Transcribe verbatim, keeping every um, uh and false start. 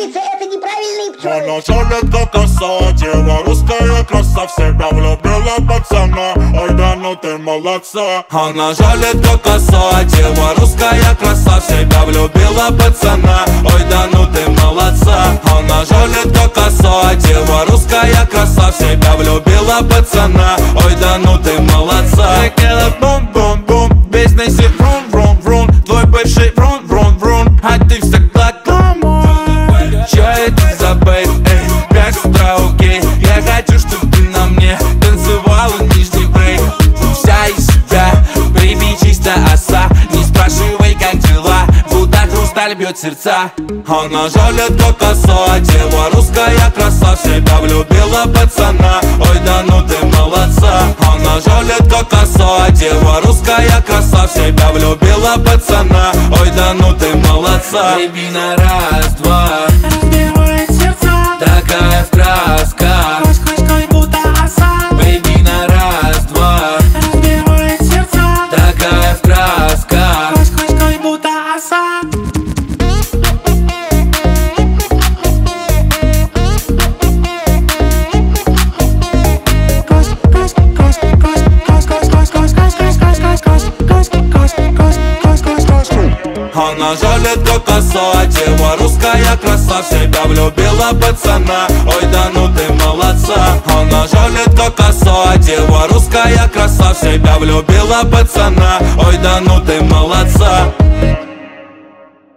курицы, это неправильные пчелы. Она жалит как оса, дева русская краса, в себя влюбила пацана. Ой, да ну ты молодца. Она жалит как оса, дева русская краса, в себя влюбила пацана. Ой, да ну ты молодца. Она жалит как оса, дева русская краса, в себя влюбила пацана. Ой, да ну ты молодца. Такая бум-бум-бум, в бизнесе врун-врун-врун, твой бывший врун-врун-врун, а ты всегда гламур. Чё это за бейт, эй, как с утра окей? Я хочу, чтоб ты на мне танцевала нижний брейк. Вся из себя, baby, чисто оса. Не спрашивай, как дела, будто хрусталь бьет сердца. Она жалит как оса, дева русская краса, в себя влюбила пацана. Ой, да ну ты молодца. Она жалит как оса, дева русская краса, в себя влюбила пацана. Ой, да ну ты молодца. Baby, на раз-два разбивает сердца, такая в красках, кось-кось-кось, будто оса. Baby, на раз-два разбивает сердца, такая в красках, кось-кось-кось, будто оса. Она жалит как оса, дева русская краса, в себя влюбила пацана. Ой, да ну ты молодца. Она жалит как оса, дева русская краса, в себя влюбила пацана. Ой, да ну ты молодца.